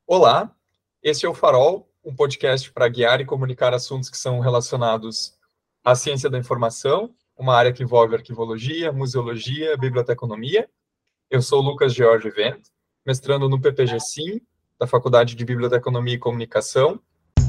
Olá, este é o Farol, um podcast para guiar e comunicar assuntos que são relacionados à ciência da informação, uma área que envolve arquivologia, museologia, biblioteconomia. Eu sou o Lucas George Vent, mestrando no PPG-Sim, da Faculdade de Biblioteconomia e Comunicação.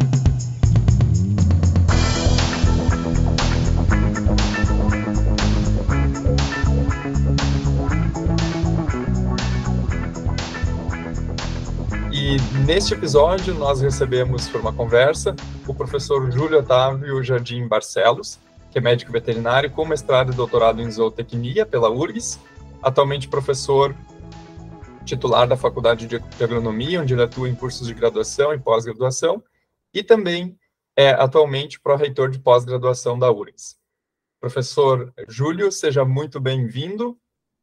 E neste episódio nós recebemos por uma conversa o professor Júlio Otávio Jardim Barcelos, que é médico veterinário com mestrado e doutorado em zootecnia pela URGS, atualmente professor titular da Faculdade de Agronomia, onde ele atua em cursos de graduação e pós-graduação, e também é atualmente pró-reitor de pós-graduação da URGS. Professor Júlio, seja muito bem-vindo.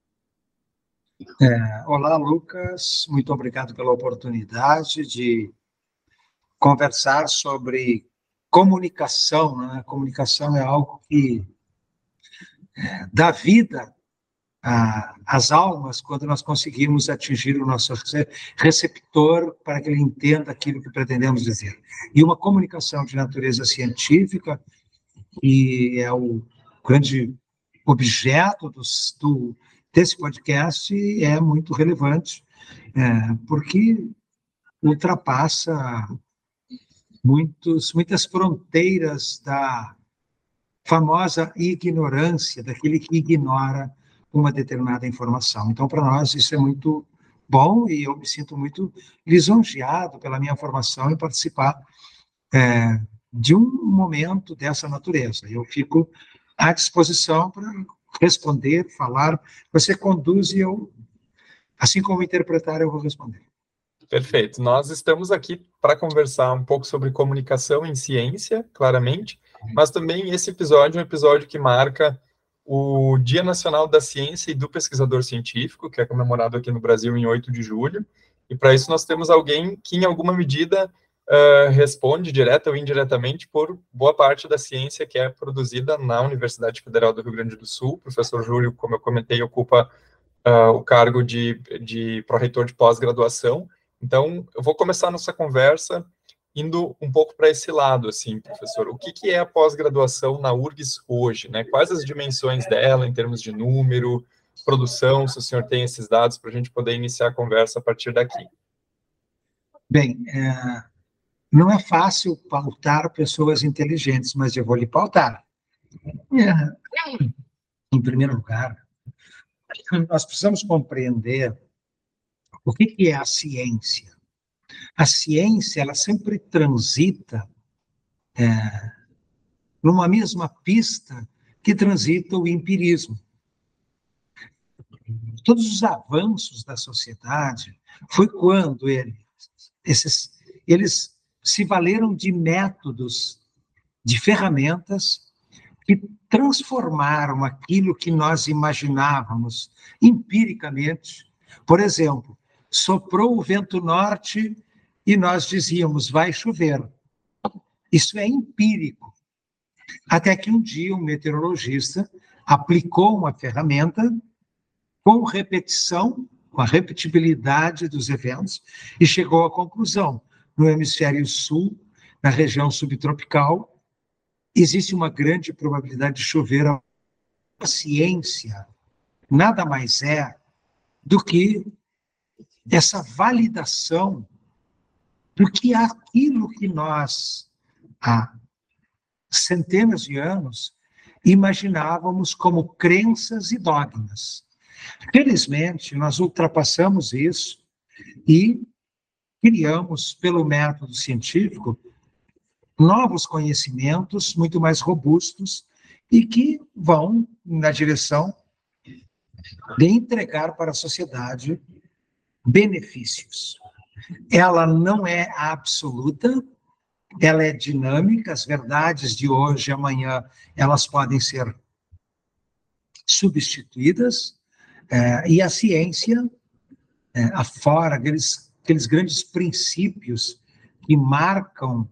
Olá, Lucas, muito obrigado pela oportunidade de conversar sobre comunicação, né? Comunicação é algo que dá vida às almas quando nós conseguimos atingir o nosso receptor para que ele entenda aquilo que pretendemos dizer. E uma comunicação de natureza científica, que é o grande objeto desse podcast, é muito relevante, porque ultrapassa muitas fronteiras da famosa ignorância, daquele que ignora uma determinada informação. Então, para nós, isso é muito bom e eu me sinto muito lisonjeado pela minha formação em participar de um momento dessa natureza. Eu fico à disposição para responder, falar, você conduz e eu, assim como interpretar, eu vou responder. Perfeito. Nós estamos aqui para conversar um pouco sobre comunicação em ciência, claramente, mas também esse episódio é um episódio que marca o Dia Nacional da Ciência e do Pesquisador Científico, que é comemorado aqui no Brasil em 8 de julho, e para isso nós temos alguém que, em alguma medida, responde, direta ou indiretamente, por boa parte da ciência que é produzida na Universidade Federal do Rio Grande do Sul. O professor Júlio, como eu comentei, ocupa o cargo de pró-reitor de pós-graduação. Então, eu vou começar nossa conversa indo um pouco para esse lado, assim, professor. O que é a pós-graduação na URGS hoje, né? Quais as dimensões dela em termos de número, produção, se o senhor tem esses dados para a gente poder iniciar a conversa a partir daqui. Bem, não é fácil pautar pessoas inteligentes, mas eu vou lhe pautar. Em primeiro lugar, nós precisamos compreender o que é a ciência. A ciência, ela sempre transita numa mesma pista que transita o empirismo. Todos os avanços da sociedade foi quando eles se valeram de métodos, de ferramentas que transformaram aquilo que nós imaginávamos empiricamente. Por exemplo, soprou o vento norte e nós dizíamos, vai chover. Isso é empírico. Até que um dia um meteorologista aplicou uma ferramenta com repetição, com a repetibilidade dos eventos, e chegou à conclusão, no hemisfério sul, na região subtropical, existe uma grande probabilidade de chover. A ciência nada mais é do que essa validação do que aquilo que nós, há centenas de anos, imaginávamos como crenças e dogmas. Felizmente, nós ultrapassamos isso e criamos, pelo método científico, novos conhecimentos muito mais robustos e que vão na direção de entregar para a sociedade benefícios. Ela não é absoluta, ela é dinâmica, as verdades de hoje e amanhã, elas podem ser substituídas, e a ciência, afora aqueles grandes princípios que marcam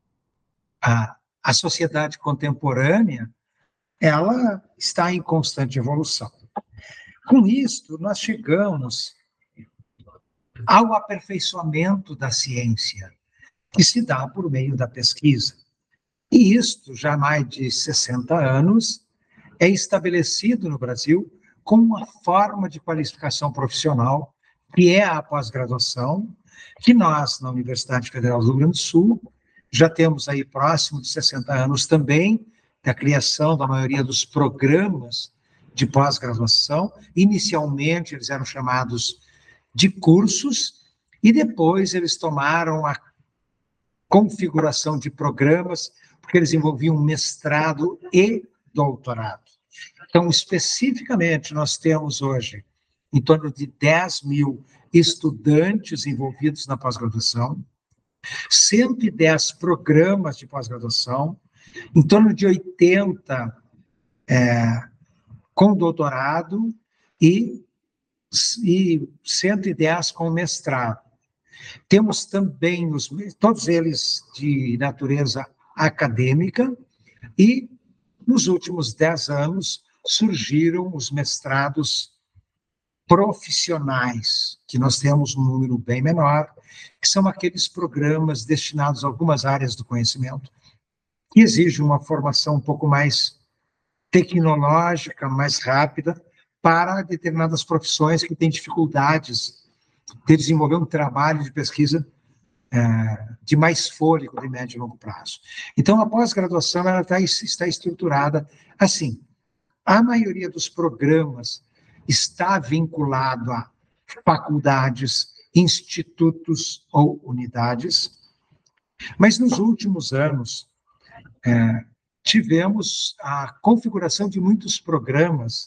a sociedade contemporânea, ela está em constante evolução. Com isto, nós chegamos ao aperfeiçoamento da ciência, que se dá por meio da pesquisa. E isto, já há mais de 60 anos, é estabelecido no Brasil como uma forma de qualificação profissional, que é a pós-graduação, que nós, na Universidade Federal do Rio Grande do Sul, já temos aí próximo de 60 anos também, da criação da maioria dos programas de pós-graduação. Inicialmente, eles eram chamados de cursos, e depois eles tomaram a configuração de programas, porque eles envolviam mestrado e doutorado. Então, especificamente, nós temos hoje em torno de 10 mil estudantes envolvidos na pós-graduação, 110 programas de pós-graduação, em torno de 80 com doutorado e 110 com mestrado. Temos também todos eles de natureza acadêmica, e nos últimos 10 anos surgiram os mestrados profissionais, que nós temos um número bem menor, que são aqueles programas destinados a algumas áreas do conhecimento, que exigem uma formação um pouco mais tecnológica, mais rápida, para determinadas profissões que têm dificuldades de desenvolver um trabalho de pesquisa de mais fôlego de médio e longo prazo. Então, a pós-graduação ela está estruturada assim. A maioria dos programas está vinculado a faculdades, institutos ou unidades, mas nos últimos anos tivemos a configuração de muitos programas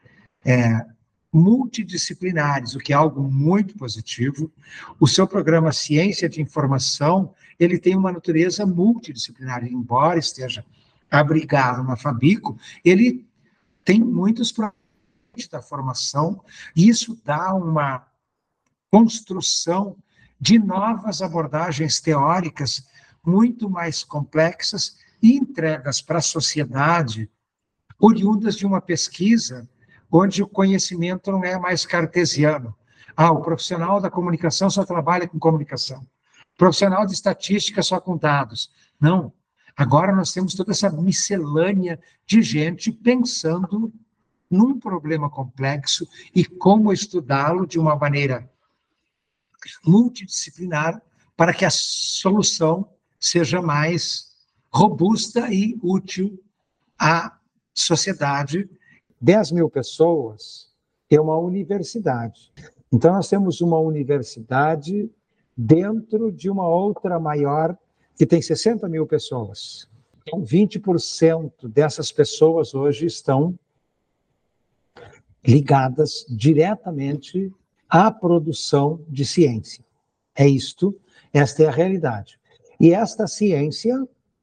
multidisciplinares, o que é algo muito positivo. O seu programa Ciência de Informação, ele tem uma natureza multidisciplinar, embora esteja abrigado na Fabico, ele tem muitos programas da formação, e isso dá uma construção de novas abordagens teóricas muito mais complexas e entregas para a sociedade, oriundas de uma pesquisa onde o conhecimento não é mais cartesiano. O profissional da comunicação só trabalha com comunicação. O profissional de estatística só com dados. Não. Agora nós temos toda essa miscelânea de gente pensando num problema complexo e como estudá-lo de uma maneira multidisciplinar para que a solução seja mais robusta e útil à sociedade. 10 mil pessoas é uma universidade. Então, nós temos uma universidade dentro de uma outra maior, que tem 60 mil pessoas. Então, 20% dessas pessoas hoje estão ligadas diretamente à produção de ciência. Esta é a realidade. E esta ciência,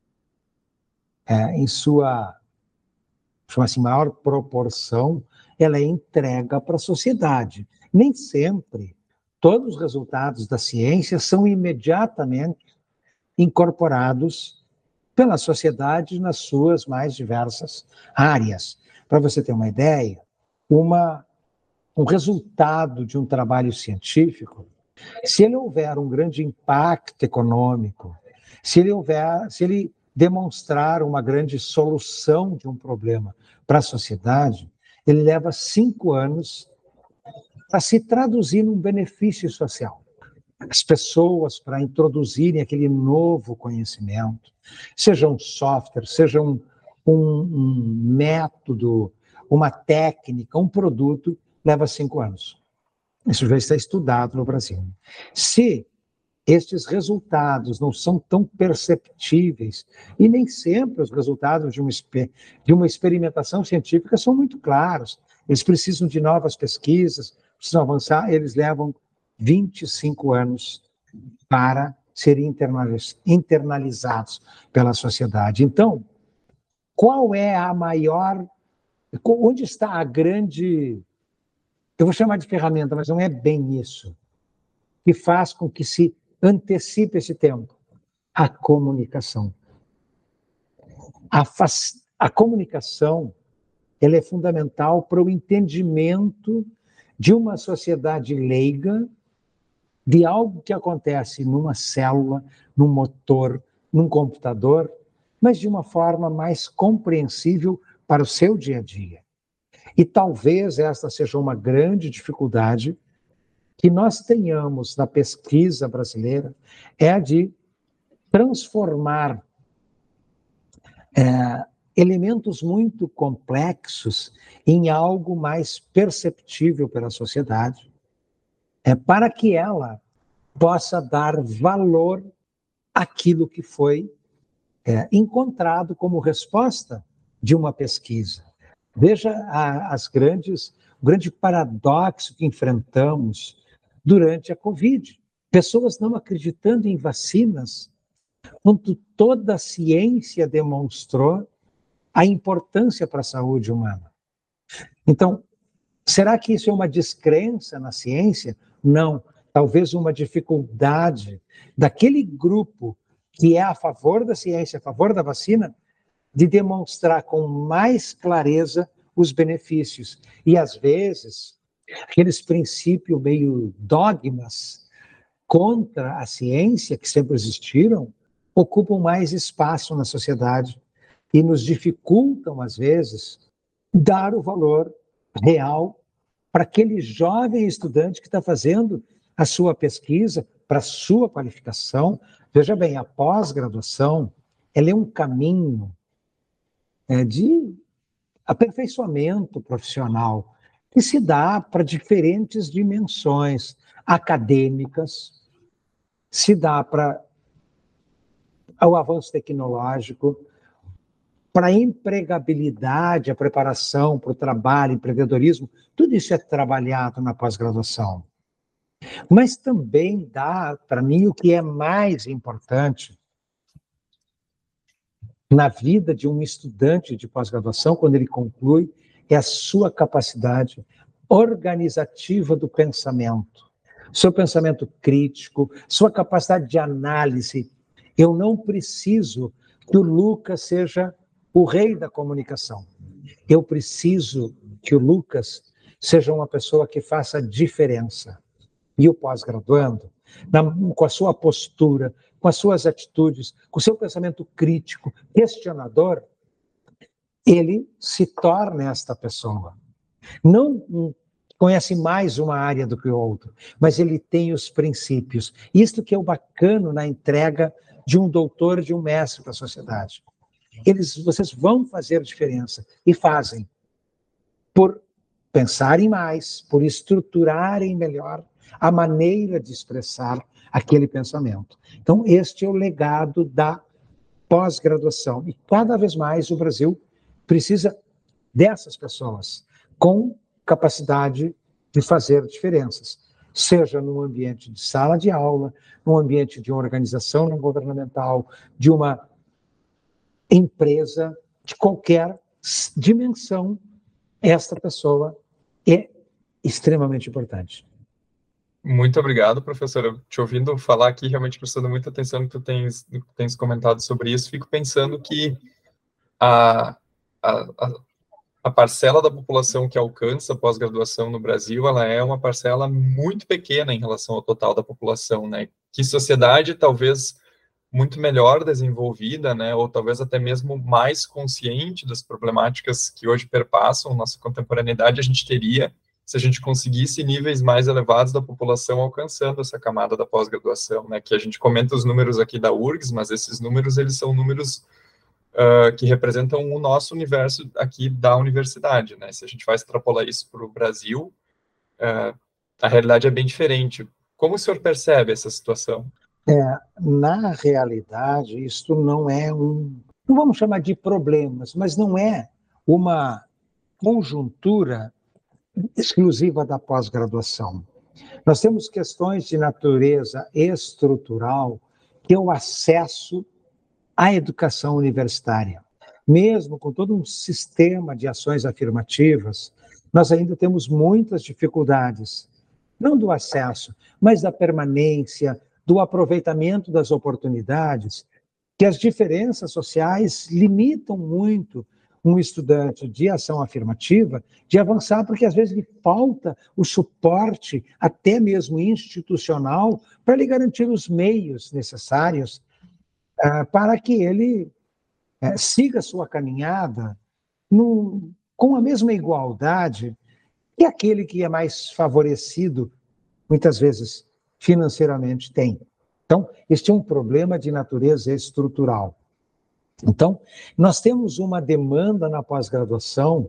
em sua chama-se maior proporção, ela é entrega para a sociedade. Nem sempre todos os resultados da ciência são imediatamente incorporados pela sociedade nas suas mais diversas áreas. Para você ter uma ideia, um resultado de um trabalho científico, se ele houver um grande impacto econômico, se ele demonstrar uma grande solução de um problema para a sociedade, ele leva 5 anos para se traduzir num benefício social. As pessoas, para introduzirem aquele novo conhecimento, seja um software, seja um método, uma técnica, um produto, leva 5 anos. Isso já está estudado no Brasil. Se estes resultados não são tão perceptíveis, e nem sempre os resultados de uma experimentação científica são muito claros. Eles precisam de novas pesquisas, precisam avançar, eles levam 25 anos para serem internalizados pela sociedade. Então, qual é a maior... Onde está a grande... Eu vou chamar de ferramenta, mas não é bem isso, que faz com que se antecipe esse tempo? A comunicação. A comunicação, ela é fundamental para o entendimento de uma sociedade leiga de algo que acontece numa célula, num motor, num computador, mas de uma forma mais compreensível para o seu dia a dia. E talvez esta seja uma grande dificuldade que nós tenhamos na pesquisa brasileira, é a de transformar elementos muito complexos em algo mais perceptível pela sociedade, para que ela possa dar valor àquilo que foi encontrado como resposta de uma pesquisa. Veja o grande paradoxo que enfrentamos durante a Covid. Pessoas não acreditando em vacinas, quando toda a ciência demonstrou a importância para a saúde humana. Então, será que isso é uma descrença na ciência? Não. Talvez uma dificuldade daquele grupo que é a favor da ciência, a favor da vacina, de demonstrar com mais clareza os benefícios. E, às vezes, aqueles princípios meio dogmas contra a ciência, que sempre existiram, ocupam mais espaço na sociedade e nos dificultam, às vezes, dar o valor real para aquele jovem estudante que está fazendo a sua pesquisa, para a sua qualificação. Veja bem, a pós-graduação, ela é um caminho de aperfeiçoamento profissional que se dá para diferentes dimensões acadêmicas, se dá para o avanço tecnológico, para a empregabilidade, a preparação para o trabalho, empreendedorismo, tudo isso é trabalhado na pós-graduação. Mas também dá, para mim, o que é mais importante na vida de um estudante de pós-graduação, quando ele conclui, é a sua capacidade organizativa do pensamento, seu pensamento crítico, sua capacidade de análise. Eu não preciso que o Lucas seja o rei da comunicação. Eu preciso que o Lucas seja uma pessoa que faça diferença. E o pós-graduando, com a sua postura, com as suas atitudes, com o seu pensamento crítico, questionador, ele se torna esta pessoa. Não conhece mais uma área do que o outro, mas ele tem os princípios. Isto que é o bacana na entrega de um doutor, de um mestre para a sociedade. Vocês vão fazer diferença, e fazem, por pensarem mais, por estruturarem melhor a maneira de expressar aquele pensamento. Então, este é o legado da pós-graduação. E cada vez mais o Brasil precisa dessas pessoas com capacidade de fazer diferenças, seja no ambiente de sala de aula, no ambiente de uma organização não governamental, de uma empresa, de qualquer dimensão, esta pessoa é extremamente importante. Muito obrigado, professor. Eu te ouvindo falar aqui, realmente prestando muita atenção no que tu tens comentado sobre isso, fico pensando que a parcela da população que alcança pós-graduação no Brasil, ela é uma parcela muito pequena em relação ao total da população, né? Que sociedade talvez muito melhor desenvolvida, né? Ou talvez até mesmo mais consciente das problemáticas que hoje perpassam nossa contemporaneidade, a gente teria se a gente conseguisse níveis mais elevados da população alcançando essa camada da pós-graduação, né? Que a gente comenta os números aqui da URGS, mas esses números, eles são números que representam o nosso universo aqui da universidade, né? Se a gente vai extrapolar isso para o Brasil, a realidade é bem diferente. Como o senhor percebe essa situação? Na realidade, isto não é não vamos chamar de problemas, mas não é uma conjuntura exclusiva da pós-graduação. Nós temos questões de natureza estrutural, que é o acesso à educação universitária. Mesmo com todo um sistema de ações afirmativas, nós ainda temos muitas dificuldades, não do acesso, mas da permanência, do aproveitamento das oportunidades, que as diferenças sociais limitam muito um estudante de ação afirmativa de avançar, porque às vezes lhe falta o suporte, até mesmo institucional, para lhe garantir os meios necessários para que ele siga sua caminhada com a mesma igualdade que aquele que é mais favorecido, muitas vezes, financeiramente tem. Então, este é um problema de natureza estrutural. Então, nós temos uma demanda na pós-graduação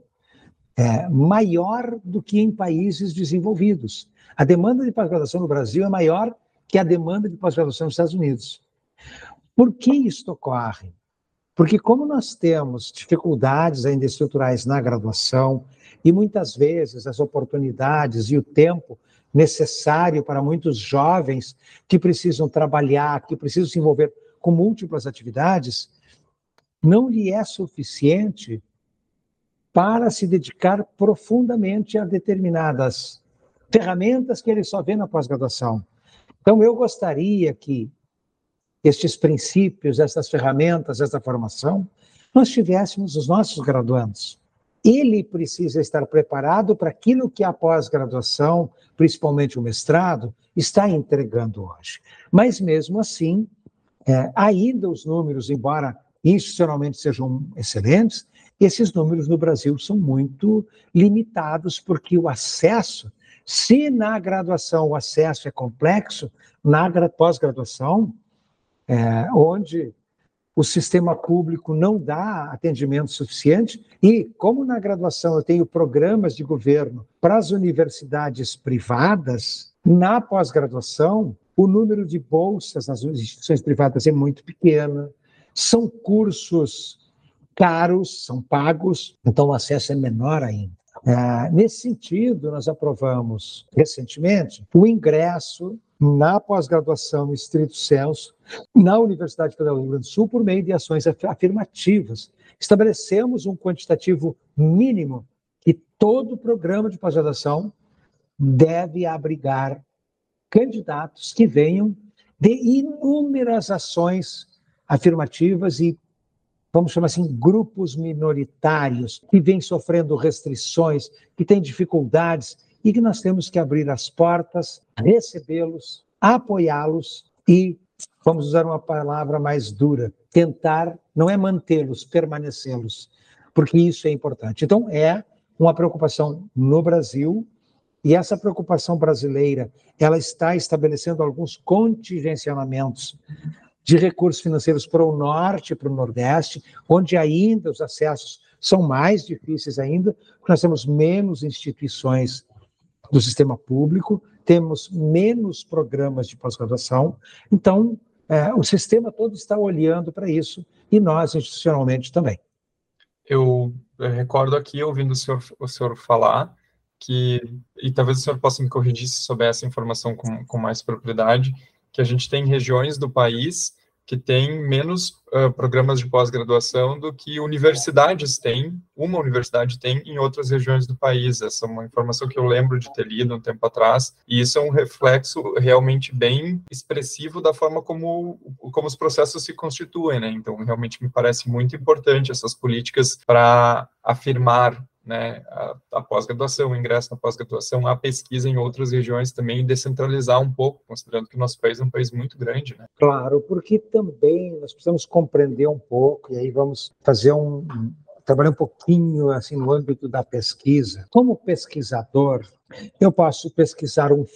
maior do que em países desenvolvidos. A demanda de pós-graduação no Brasil é maior que a demanda de pós-graduação nos Estados Unidos. Por que isto ocorre? Porque como nós temos dificuldades ainda estruturais na graduação, e muitas vezes as oportunidades e o tempo necessário para muitos jovens que precisam trabalhar, que precisam se envolver com múltiplas atividades, não lhe é suficiente para se dedicar profundamente a determinadas ferramentas que ele só vê na pós-graduação. Então, eu gostaria que estes princípios, essas ferramentas, essa formação, nós tivéssemos os nossos graduandos. Ele precisa estar preparado para aquilo que a pós-graduação, principalmente o mestrado, está entregando hoje. Mas, mesmo assim, ainda os números, embora institucionalmente sejam excelentes, esses números no Brasil são muito limitados, porque o acesso, se na graduação o acesso é complexo, na pós-graduação, onde o sistema público não dá atendimento suficiente, e como na graduação eu tenho programas de governo para as universidades privadas, na pós-graduação o número de bolsas nas instituições privadas é muito pequeno, são cursos caros, são pagos, então o acesso é menor ainda. Nesse sentido, nós aprovamos recentemente o ingresso na pós-graduação estrito sensu na Universidade Federal do Rio Grande do Sul por meio de ações afirmativas. Estabelecemos um quantitativo mínimo que todo programa de pós-graduação deve abrigar candidatos que venham de inúmeras ações afirmativas e, vamos chamar assim, grupos minoritários que vêm sofrendo restrições, que têm dificuldades e que nós temos que abrir as portas, recebê-los, apoiá-los e, vamos usar uma palavra mais dura, tentar, não é mantê-los, permanecê-los, porque isso é importante. Então, é uma preocupação no Brasil, e essa preocupação brasileira, ela está estabelecendo alguns contingenciamentos de recursos financeiros para o norte e para o nordeste, onde ainda os acessos são mais difíceis ainda, porque nós temos menos instituições do sistema público, temos menos programas de pós-graduação, então o sistema todo está olhando para isso, e nós institucionalmente também. Eu recordo aqui, ouvindo o senhor falar, e talvez o senhor possa me corrigir se souber essa informação com mais propriedade, que a gente tem regiões do país que tem menos programas de pós-graduação do que universidades têm, uma universidade tem em outras regiões do país. Essa é uma informação que eu lembro de ter lido um tempo atrás, e isso é um reflexo realmente bem expressivo da forma como os processos se constituem, né? Então, realmente me parece muito importante essas políticas para afirmar, né, a pós-graduação, o ingresso na pós-graduação, a pesquisa em outras regiões também, e descentralizar um pouco, considerando que o nosso país é um país muito grande, né? Claro, porque também nós precisamos compreender um pouco, e aí vamos fazer trabalhar um pouquinho assim no âmbito da pesquisa. Como pesquisador, eu posso pesquisar um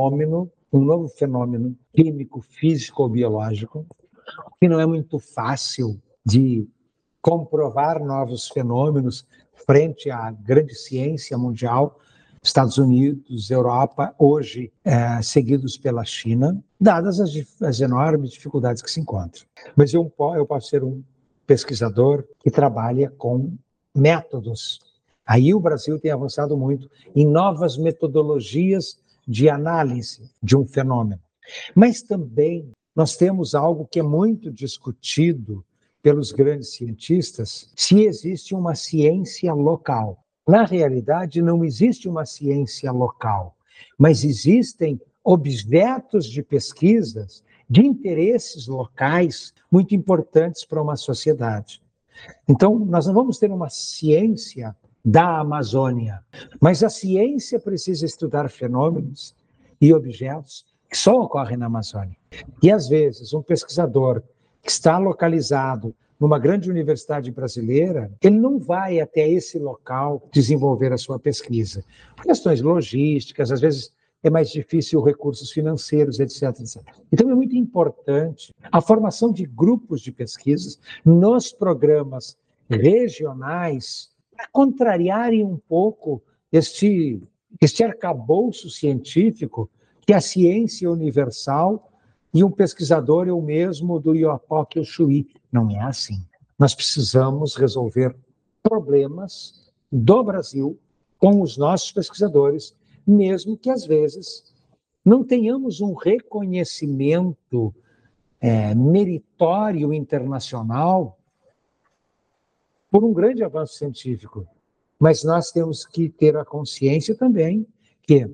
novo fenômeno químico, físico ou biológico, que não é muito fácil de comprovar novos fenômenos frente à grande ciência mundial, Estados Unidos, Europa, hoje seguidos pela China, dadas as enormes dificuldades que se encontram. Mas eu posso ser um pesquisador que trabalha com métodos. Aí o Brasil tem avançado muito em novas metodologias de análise de um fenômeno. Mas também nós temos algo que é muito discutido pelos grandes cientistas, se existe uma ciência local. Na realidade, não existe uma ciência local, mas existem objetos de pesquisas de interesses locais muito importantes para uma sociedade. Então, nós não vamos ter uma ciência da Amazônia, mas a ciência precisa estudar fenômenos e objetos que só ocorrem na Amazônia. E, às vezes, um pesquisador que está localizado numa grande universidade brasileira, ele não vai até esse local desenvolver a sua pesquisa. Por questões logísticas, às vezes é mais difícil recursos financeiros, etc, etc. Então, é muito importante a formação de grupos de pesquisas nos programas regionais para contrariarem um pouco este arcabouço científico que a ciência universal e um pesquisador é o mesmo do Iopoque ou Chuí. Não é assim. Nós precisamos resolver problemas do Brasil com os nossos pesquisadores, mesmo que, às vezes, não tenhamos um reconhecimento meritório internacional por um grande avanço científico. Mas nós temos que ter a consciência também que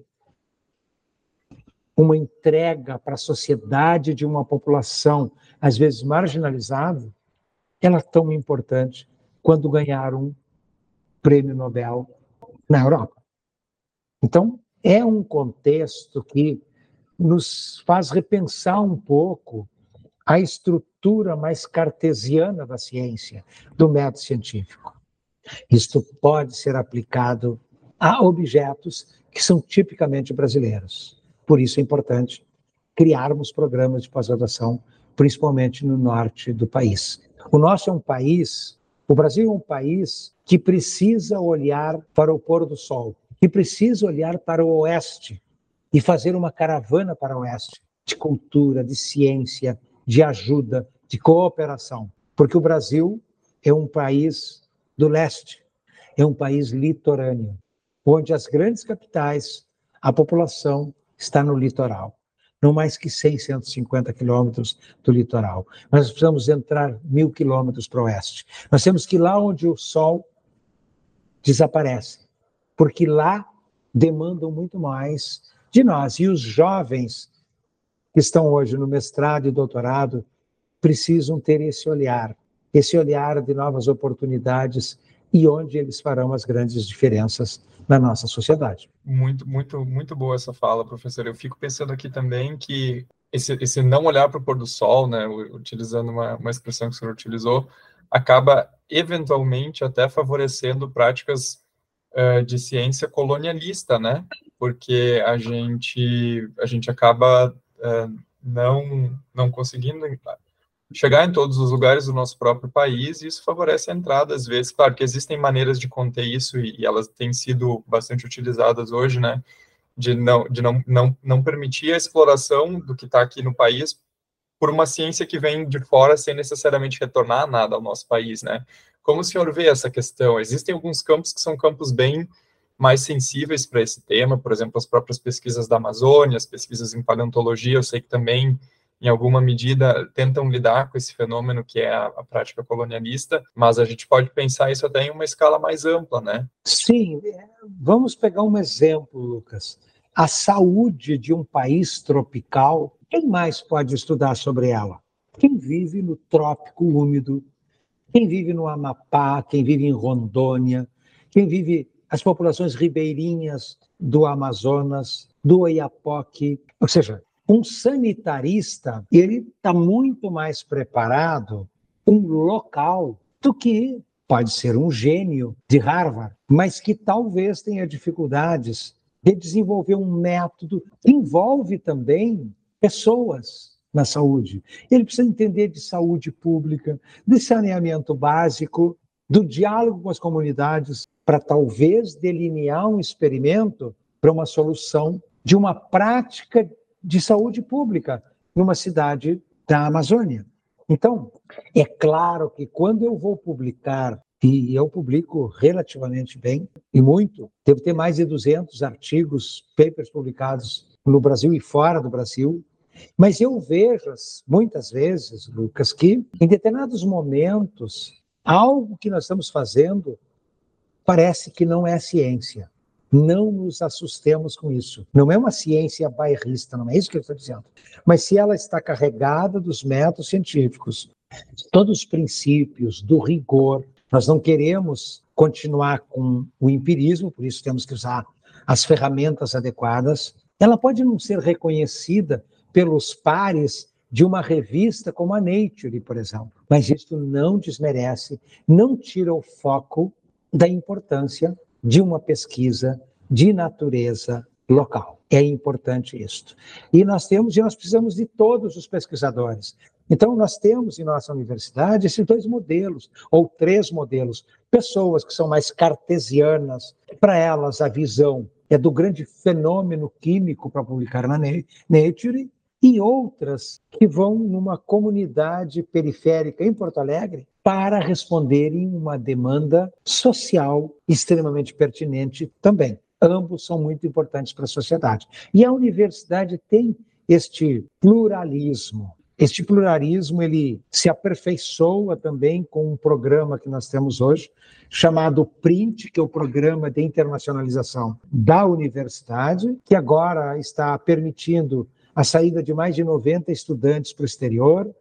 uma entrega para a sociedade de uma população, às vezes marginalizada, ela é tão importante quanto ganhar um prêmio Nobel na Europa. Então, é um contexto que nos faz repensar um pouco a estrutura mais cartesiana da ciência, do método científico. Isto pode ser aplicado a objetos que são tipicamente brasileiros. Por isso é importante criarmos programas de pós-graduação, principalmente no norte do país. O Brasil é um país que precisa olhar para o pôr do sol, que precisa olhar para o oeste e fazer uma caravana para o oeste, de cultura, de ciência, de ajuda, de cooperação. Porque o Brasil é um país do leste, é um país litorâneo, onde as grandes capitais, a população está no litoral, não mais que 150 quilômetros do litoral. Nós precisamos entrar 1.000 quilômetros para o oeste. Nós temos que ir lá onde o sol desaparece, porque lá demandam muito mais de nós. E os jovens que estão hoje no mestrado e doutorado precisam ter esse olhar de novas oportunidades e onde eles farão as grandes diferenças na nossa sociedade. Muito boa essa fala, professor. Eu fico pensando aqui também que esse não olhar para o pôr do sol, né, utilizando uma expressão que o senhor utilizou, acaba eventualmente até favorecendo práticas de ciência colonialista, né? Porque a gente acaba não conseguindo chegar em todos os lugares do nosso próprio país, e isso favorece a entrada, às vezes. Claro que existem maneiras de conter isso, e elas têm sido bastante utilizadas hoje, né, de não permitir a exploração do que está aqui no país por uma ciência que vem de fora sem necessariamente retornar nada ao nosso país, né. Como o senhor vê essa questão? Existem alguns campos que são campos bem mais sensíveis para esse tema, por exemplo, as próprias pesquisas da Amazônia, as pesquisas em paleontologia, eu sei que também em alguma medida, tentam lidar com esse fenômeno que é a prática colonialista, mas a gente pode pensar isso até em uma escala mais ampla, né? Sim, vamos pegar um exemplo, Lucas. A saúde de um país tropical, quem mais pode estudar sobre ela? Quem vive no trópico úmido, quem vive no Amapá, quem vive em Rondônia, quem vive as populações ribeirinhas do Amazonas, do Oiapoque, ou seja, um sanitarista, ele está muito mais preparado, um local, do que pode ser um gênio de Harvard, mas que talvez tenha dificuldades de desenvolver um método que envolve também pessoas na saúde. Ele precisa entender de saúde pública, de saneamento básico, do diálogo com as comunidades, para talvez delinear um experimento para uma solução de uma prática de saúde pública numa cidade da Amazônia. Então, é claro que quando eu vou publicar, e eu publico relativamente bem, e muito, devo ter mais de 200 artigos, papers publicados no Brasil e fora do Brasil, mas eu vejo muitas vezes, Lucas, que em determinados momentos, algo que nós estamos fazendo parece que não é ciência. Não nos assustemos com isso. Não é uma ciência bairrista, não é isso que eu estou dizendo. Mas se ela está carregada dos métodos científicos, todos os princípios do rigor. Nós não queremos continuar com o empirismo, por isso temos que usar as ferramentas adequadas. Ela pode não ser reconhecida pelos pares de uma revista como a Nature, por exemplo, mas isso não desmerece, não tira o foco da importância de uma pesquisa de natureza local. É importante isso. E nós precisamos de todos os pesquisadores. Então, nós temos em nossa universidade esses 2 modelos, ou 3 modelos. Pessoas que são mais cartesianas, para elas a visão é do grande fenômeno químico para publicar na Nature, e outras que vão numa comunidade periférica em Porto Alegre para responderem uma demanda social extremamente pertinente também. Ambos são muito importantes para a sociedade. E a universidade tem este pluralismo. Este pluralismo, ele se aperfeiçoa também com um programa que nós temos hoje, chamado PRINT, que é o Programa de Internacionalização da Universidade, que agora está permitindo a saída de mais de 90 estudantes para o exterior,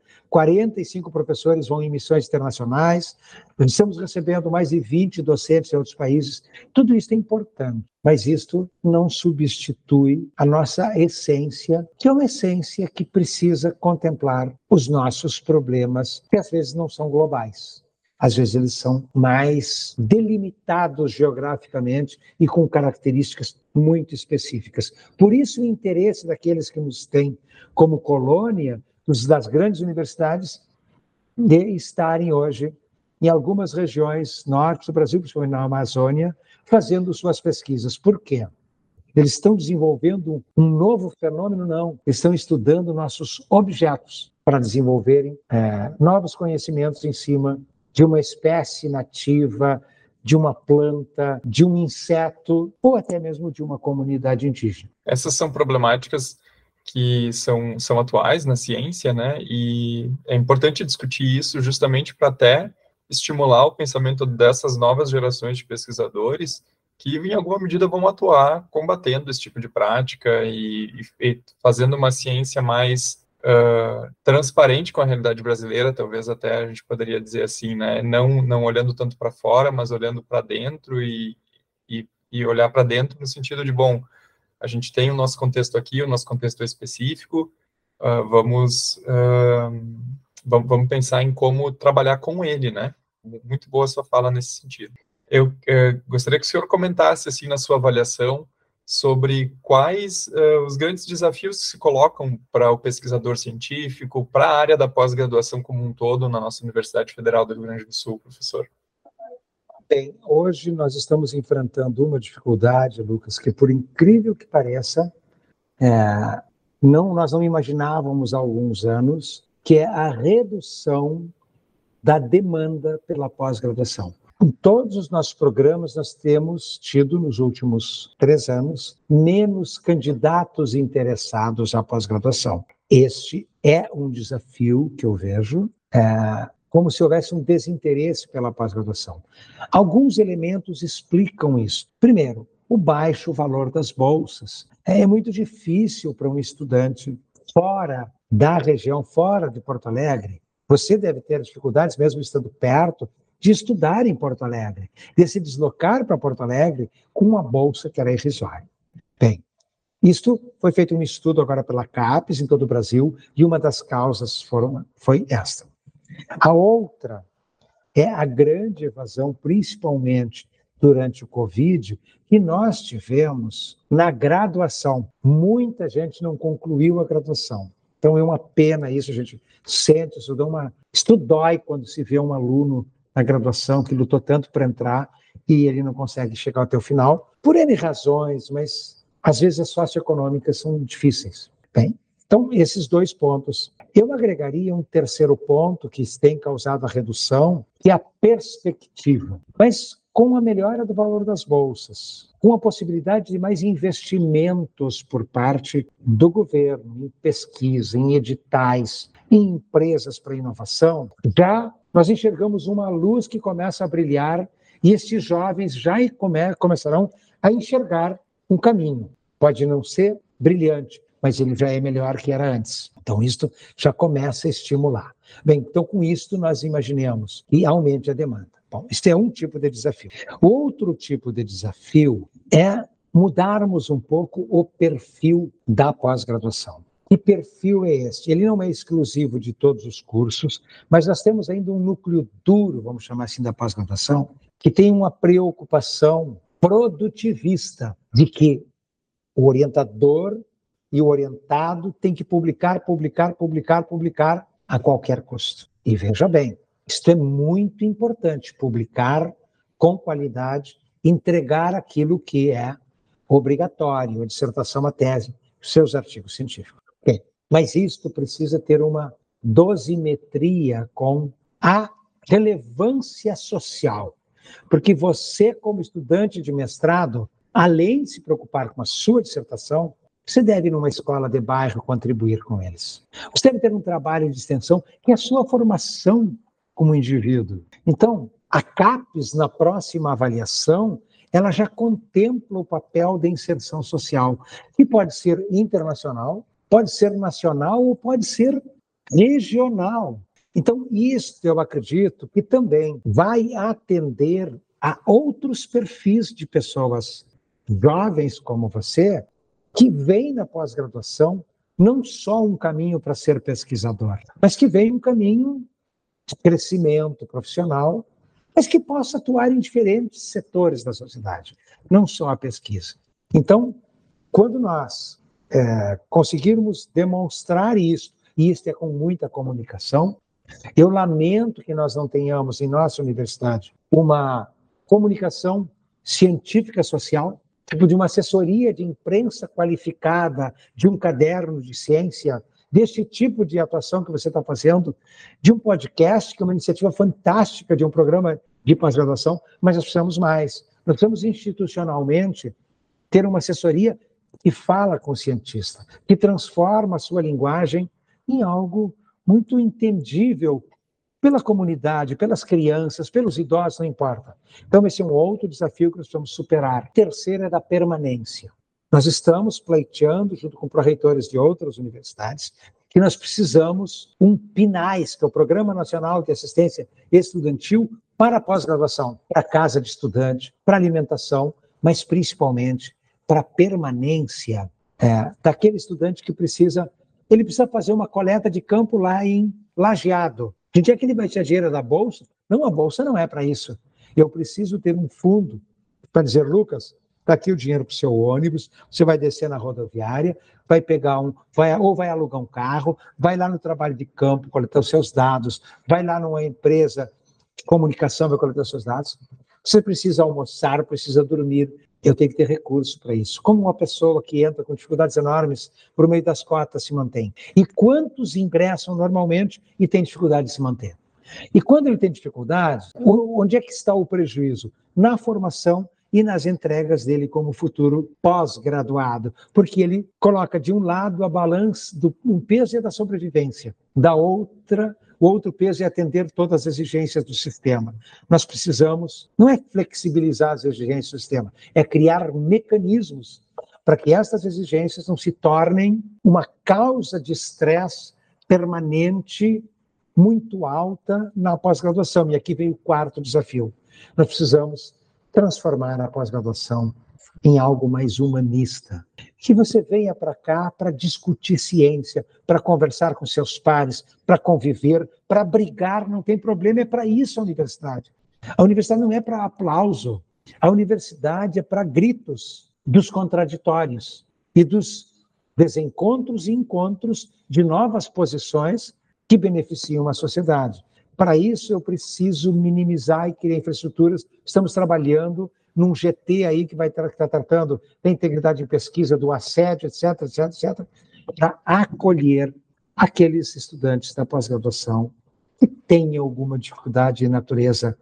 45 professores vão em missões internacionais, estamos recebendo mais de 20 docentes em outros países. Tudo isso é importante, mas isto não substitui a nossa essência, que é uma essência que precisa contemplar os nossos problemas, que às vezes não são globais. Às vezes eles são mais delimitados geograficamente e com características muito específicas. Por isso o interesse daqueles que nos têm como colônia, das grandes universidades, de estarem hoje em algumas regiões norte do Brasil, principalmente na Amazônia, fazendo suas pesquisas. Por quê? Eles estão desenvolvendo um novo fenômeno? Não. Eles estão estudando nossos objetos para desenvolverem novos conhecimentos em cima de uma espécie nativa, de uma planta, de um inseto, ou até mesmo de uma comunidade indígena. Essas são problemáticas que são atuais na ciência, né? E é importante discutir isso justamente para até estimular o pensamento dessas novas gerações de pesquisadores que, em alguma medida, vão atuar combatendo esse tipo de prática e fazendo uma ciência mais transparente com a realidade brasileira, talvez até a gente poderia dizer assim, né? Não olhando tanto para fora, mas olhando para dentro e olhar para dentro no sentido de, bom, a gente tem o nosso contexto aqui, o nosso contexto é específico, vamos pensar em como trabalhar com ele, né? Muito boa a sua fala nesse sentido. Eu gostaria que o senhor comentasse, assim, na sua avaliação, sobre quais os grandes desafios que se colocam para o pesquisador científico, para a área da pós-graduação como um todo na nossa Universidade Federal do Rio Grande do Sul, professor. Bem, hoje nós estamos enfrentando uma dificuldade, Lucas, que por incrível que pareça, nós não imaginávamos há alguns anos, que é a redução da demanda pela pós-graduação. Em todos os nossos programas, nós temos tido, nos últimos 3 anos, menos candidatos interessados à pós-graduação. Este é um desafio que eu vejo, como se houvesse um desinteresse pela pós-graduação. Alguns elementos explicam isso. Primeiro, o baixo valor das bolsas. É muito difícil para um estudante fora da região, fora de Porto Alegre. Você deve ter dificuldades, mesmo estando perto, de estudar em Porto Alegre, de se deslocar para Porto Alegre com uma bolsa que era irrisória. Bem, isto foi feito um estudo agora pela CAPES em todo o Brasil, e uma das causas foi esta. A outra é a grande evasão, principalmente durante o Covid, que nós tivemos na graduação. Muita gente não concluiu a graduação. Então é uma pena isso, a gente sente, isso dói quando se vê um aluno na graduação que lutou tanto para entrar e ele não consegue chegar até o final, por N razões, mas às vezes as socioeconômicas são difíceis. Bem, então esses 2 pontos. Eu agregaria um terceiro ponto que tem causado a redução, que é a perspectiva. Mas com a melhora do valor das bolsas, com a possibilidade de mais investimentos por parte do governo, em pesquisa, em editais, em empresas para inovação, já nós enxergamos uma luz que começa a brilhar e estes jovens já começarão a enxergar um caminho. Pode não ser brilhante, mas ele já é melhor que era antes. Então, isto já começa a estimular. Bem, então, com isto, nós imaginemos que aumente a demanda. Bom, este é um tipo de desafio. Outro tipo de desafio é mudarmos um pouco o perfil da pós-graduação. Que perfil é este? Ele não é exclusivo de todos os cursos, mas nós temos ainda um núcleo duro, vamos chamar assim, da pós-graduação, que tem uma preocupação produtivista de que o orientador e o orientado têm que publicar a qualquer custo. E veja bem, isto é muito importante, publicar com qualidade, entregar aquilo que é obrigatório, a dissertação, a tese, os seus artigos científicos. Okay. Mas isto precisa ter uma dosimetria com a relevância social, porque você, como estudante de mestrado, além de se preocupar com a sua dissertação, você deve, numa escola de bairro, contribuir com eles. Você deve ter um trabalho de extensão que é a sua formação como indivíduo. Então, a CAPES, na próxima avaliação, ela já contempla o papel de inserção social, que pode ser internacional, pode ser nacional ou pode ser regional. Então, isso eu acredito que também vai atender a outros perfis de pessoas jovens como você, que vêm na pós-graduação não só um caminho para ser pesquisador, mas que vem um caminho de crescimento profissional, mas que possa atuar em diferentes setores da sociedade, não só a pesquisa. Então, quando nós conseguirmos demonstrar isso, e isso é com muita comunicação, eu lamento que nós não tenhamos em nossa universidade uma comunicação científica social, tipo de uma assessoria de imprensa qualificada, de um caderno de ciência, desse tipo de atuação que você está fazendo, de um podcast, que é uma iniciativa fantástica de um programa de pós-graduação, mas nós precisamos mais. Nós precisamos institucionalmente ter uma assessoria que fala com o cientista, que transforma a sua linguagem em algo muito entendível pela comunidade, pelas crianças, pelos idosos, não importa. Então, esse é um outro desafio que nós precisamos superar. O terceiro é da permanência. Nós estamos pleiteando, junto com pró-reitores de outras universidades, que nós precisamos um PNAES, que é o Programa Nacional de Assistência Estudantil, para a pós-graduação, para a casa de estudante, para a alimentação, mas principalmente para a permanência daquele estudante que precisa fazer uma coleta de campo lá em Lajeado. De dia que ele vai tirar dinheiro da bolsa? Não, a bolsa não é para isso. Eu preciso ter um fundo para dizer, Lucas, está aqui o dinheiro para o seu ônibus, você vai descer na rodoviária, vai pegar ou vai alugar um carro, vai lá no trabalho de campo, coletar os seus dados, vai lá numa empresa de comunicação, vai coletar os seus dados. Você precisa almoçar, precisa dormir. Eu tenho que ter recurso para isso. Como uma pessoa que entra com dificuldades enormes por meio das cotas se mantém? E quantos ingressam normalmente e têm dificuldade de se manter? E quando ele tem dificuldade, onde é que está o prejuízo? Na formação e nas entregas dele como futuro pós-graduado, porque ele coloca de um lado a balança um peso é da sobrevivência, da outra, o outro peso é atender todas as exigências do sistema. Nós precisamos, não é flexibilizar as exigências do sistema, é criar mecanismos para que estas exigências não se tornem uma causa de estresse permanente muito alta na pós-graduação. E aqui vem o quarto desafio. Nós precisamos transformar a pós-graduação em algo mais humanista. Que você venha para cá para discutir ciência, para conversar com seus pares, para conviver, para brigar, não tem problema, é para isso a universidade. A universidade não é para aplauso, a universidade é para gritos dos contraditórios e dos desencontros e encontros de novas posições que beneficiam a sociedade. Para isso, eu preciso minimizar e criar infraestruturas. Estamos trabalhando num GT aí que vai estar tratando da integridade em pesquisa, do assédio, etc., para acolher aqueles estudantes da pós-graduação que têm alguma dificuldade de natureza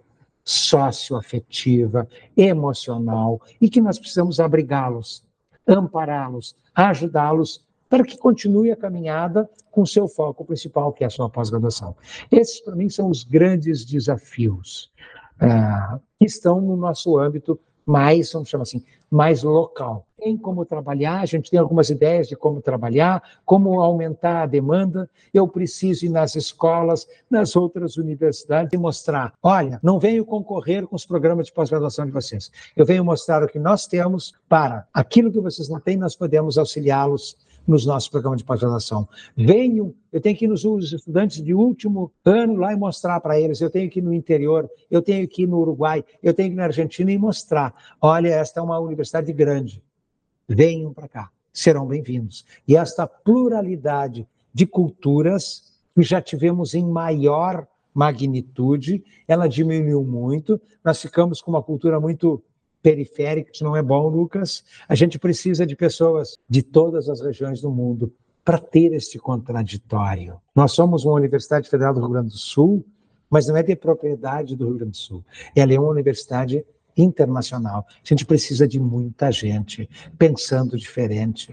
socioafetiva, emocional, e que nós precisamos abrigá-los, ampará-los, ajudá-los para que continue a caminhada com o seu foco principal, que é a sua pós-graduação. Esses, para mim, são os grandes desafios que estão no nosso âmbito mais, vamos chamar assim, mais local. Tem como trabalhar, a gente tem algumas ideias de como trabalhar, como aumentar a demanda. Eu preciso ir nas escolas, nas outras universidades e mostrar, olha, não venho concorrer com os programas de pós-graduação de vocês. Eu venho mostrar o que nós temos para aquilo que vocês não têm, nós podemos auxiliá-los nos nossos programas de pós-graduação. Venham, eu tenho que ir nos estudantes de último ano lá e mostrar para eles, eu tenho que ir no interior, eu tenho que ir no Uruguai, eu tenho que ir na Argentina e mostrar, olha, esta é uma universidade grande, venham para cá, serão bem-vindos. E esta pluralidade de culturas que já tivemos em maior magnitude, ela diminuiu muito, nós ficamos com uma cultura muito periférica, isso não é bom, Lucas. A gente precisa de pessoas de todas as regiões do mundo para ter este contraditório. Nós somos uma Universidade Federal do Rio Grande do Sul, mas não é de propriedade do Rio Grande do Sul. Ela é uma universidade internacional. A gente precisa de muita gente pensando diferente,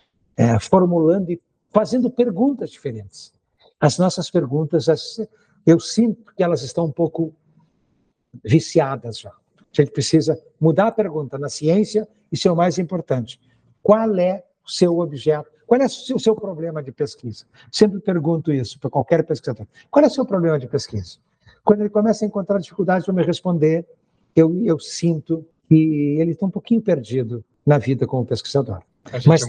formulando e fazendo perguntas diferentes. As nossas perguntas, eu sinto que elas estão um pouco viciadas já. A gente precisa mudar a pergunta na ciência e ser o mais importante. Qual é o seu objeto? Qual é o seu problema de pesquisa? Sempre pergunto isso para qualquer pesquisador. Qual é o seu problema de pesquisa? Quando ele começa a encontrar dificuldades para me responder, eu sinto que ele está um pouquinho perdido na vida como pesquisador. Mas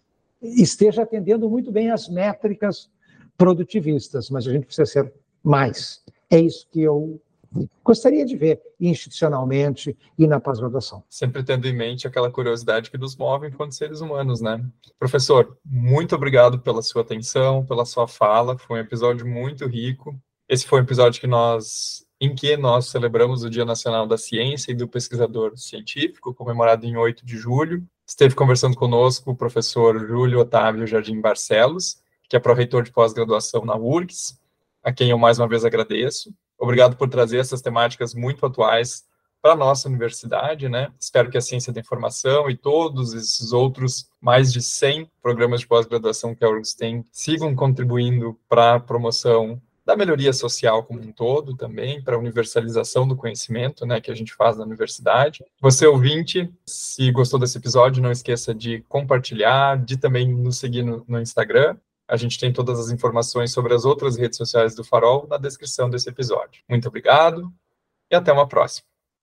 esteja atendendo muito bem às métricas produtivistas, mas a gente precisa ser mais. É isso que eu gostaria de ver institucionalmente e na pós-graduação. Sempre tendo em mente aquela curiosidade que nos move enquanto seres humanos, né? Professor, muito obrigado pela sua atenção, pela sua fala. Foi um episódio muito rico. Esse foi um episódio em que nós celebramos o Dia Nacional da Ciência e do Pesquisador Científico, comemorado em 8 de julho. Esteve conversando conosco o professor Júlio Otávio Jardim Barcelos, que é pró-reitor de pós-graduação na URGS, a quem eu mais uma vez agradeço. Obrigado por trazer essas temáticas muito atuais para a nossa universidade, né? Espero que a Ciência da Informação e todos esses outros mais de 100 programas de pós-graduação que a URGS tem sigam contribuindo para a promoção da melhoria social como um todo também, para a universalização do conhecimento, né, que a gente faz na universidade. Você, ouvinte, se gostou desse episódio, não esqueça de compartilhar, de também nos seguir no Instagram. A gente tem todas as informações sobre as outras redes sociais do Farol na descrição desse episódio. Muito obrigado e até uma próxima.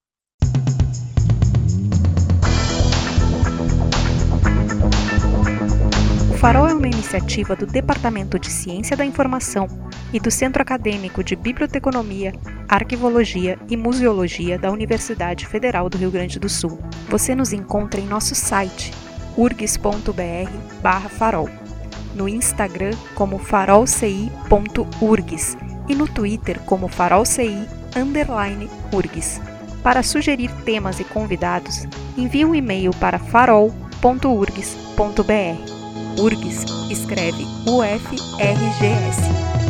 O Farol é uma iniciativa do Departamento de Ciência da Informação e do Centro Acadêmico de Biblioteconomia, Arquivologia e Museologia da Universidade Federal do Rio Grande do Sul. Você nos encontra em nosso site, urgs.br/farol. No Instagram como farolci.urgs e no Twitter como farolci_urgs. Para sugerir temas e convidados, envie um e-mail para farol.urgs.br. URGS escreve UFRGS.